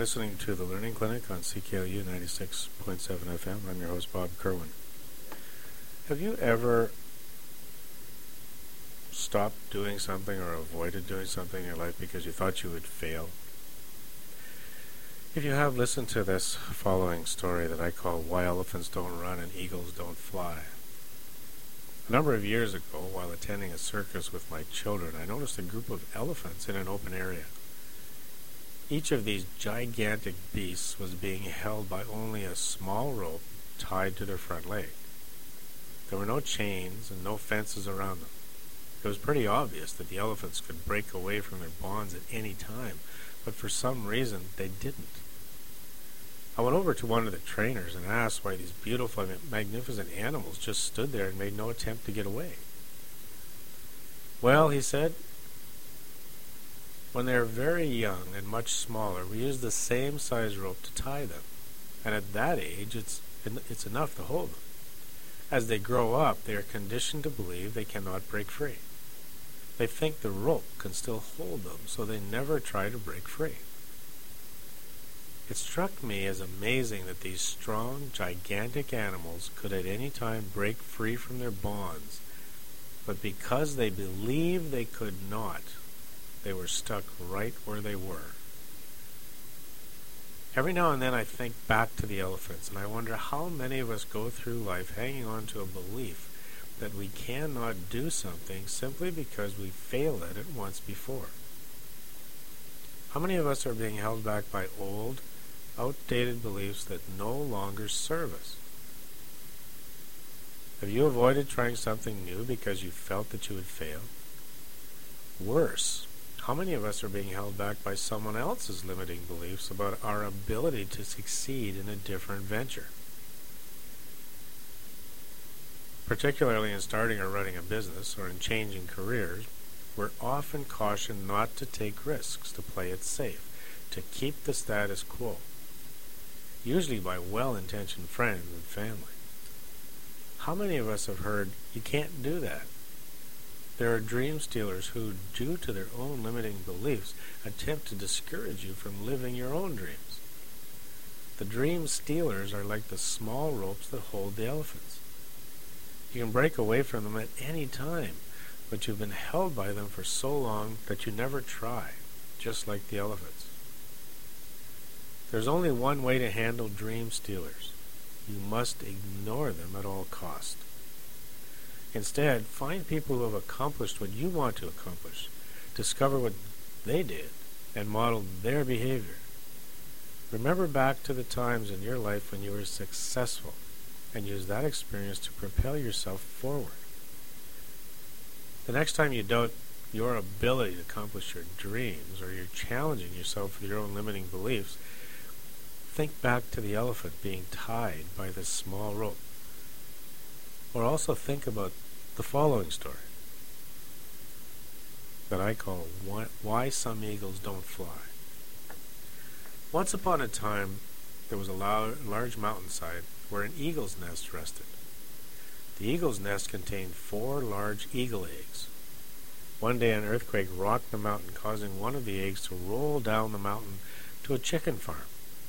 listening to The Learning Clinic on CKLU 96.7 FM. I'm your host, Bob Kerwin. Have you ever stopped doing something or avoided doing something in your life because you thought you would fail? If you have, listened to this following story that I call Why Elephants Don't Run and Eagles Don't Fly. A number of years ago, while attending a circus with my children, I noticed a group of elephants in an open area. Each of these gigantic beasts was being held by only a small rope tied to their front leg. There were no chains and no fences around them. It was pretty obvious that the elephants could break away from their bonds at any time, but for some reason they didn't. I went over to one of the trainers and asked why these beautiful and magnificent animals just stood there and made no attempt to get away. Well, he said, when they are very young and much smaller, we use the same size rope to tie them, and at that age it's enough to hold them. As they grow up, they are conditioned to believe they cannot break free. They think the rope can still hold them, so they never try to break free. It struck me as amazing that these strong, gigantic animals could at any time break free from their bonds, but because they believed they could not, they were stuck right where they were. Every now and then I think back to the elephants, and I wonder how many of us go through life hanging on to a belief that we cannot do something simply because we failed at it once before. How many of us are being held back by old, outdated beliefs that no longer serve us? Have you avoided trying something new because you felt that you would fail? Worse, how many of us are being held back by someone else's limiting beliefs about our ability to succeed in a different venture? Particularly in starting or running a business or in changing careers, we're often cautioned not to take risks, to play it safe, to keep the status quo, usually by well-intentioned friends and family. How many of us have heard, "You can't do that"? There are dream stealers who, due to their own limiting beliefs, attempt to discourage you from living your own dreams. The dream stealers are like the small ropes that hold the elephants. You can break away from them at any time, but you've been held by them for so long that you never try, just like the elephants. There's only one way to handle dream stealers. You must ignore them at all cost. Instead, find people who have accomplished what you want to accomplish, discover what they did, and model their behavior. Remember back to the times in your life when you were successful, and use that experience to propel yourself forward. The next time you doubt your ability to accomplish your dreams, or you're challenging yourself with your own limiting beliefs, think back to the elephant being tied by this small rope. Or also think about the following story that I call Why Some Eagles Don't Fly. Once upon a time, there was a large mountainside where an eagle's nest rested. The eagle's nest contained 4 large eagle eggs. One day an earthquake rocked the mountain, causing one of the eggs to roll down the mountain to a chicken farm.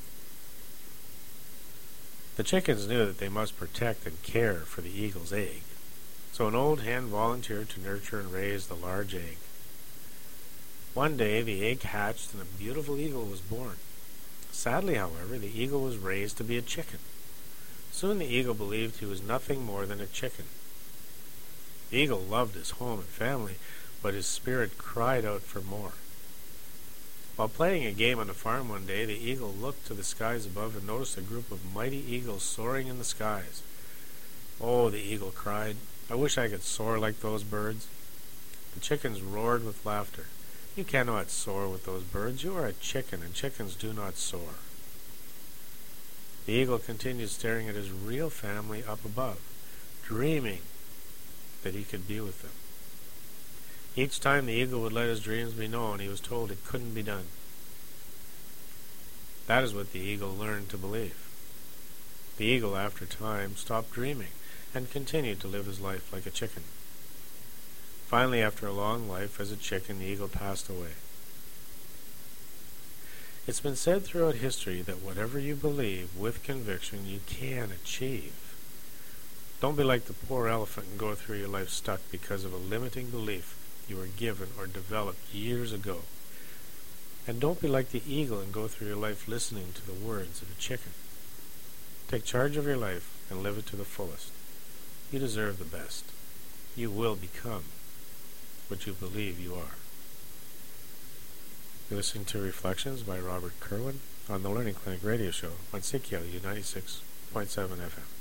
The chickens knew that they must protect and care for the eagle's egg, so an old hen volunteered to nurture and raise the large egg. One day the egg hatched and a beautiful eagle was born. Sadly, however, the eagle was raised to be a chicken. Soon the eagle believed he was nothing more than a chicken. The eagle loved his home and family, but his spirit cried out for more. While playing a game on the farm one day, the eagle looked to the skies above and noticed a group of mighty eagles soaring in the skies. "Oh," the eagle cried, "I wish I could soar like those birds." The chickens roared with laughter. "You cannot soar with those birds. You are a chicken, and chickens do not soar." The eagle continued staring at his real family up above, dreaming that he could be with them. Each time the eagle would let his dreams be known, he was told it couldn't be done. That is what the eagle learned to believe. The eagle, after time, stopped dreaming and continued to live his life like a chicken. Finally, after a long life as a chicken, the eagle passed away. It's been said throughout history that whatever you believe with conviction, you can achieve. Don't be like the poor elephant and go through your life stuck because of a limiting belief you were given or developed years ago. And don't be like the eagle and go through your life listening to the words of a chicken. Take charge of your life and live it to the fullest. You deserve the best. You will become what you believe you are. You're listening to Reflections by Robert Kerwin on the Learning Clinic radio show on CKLU 96.7 FM.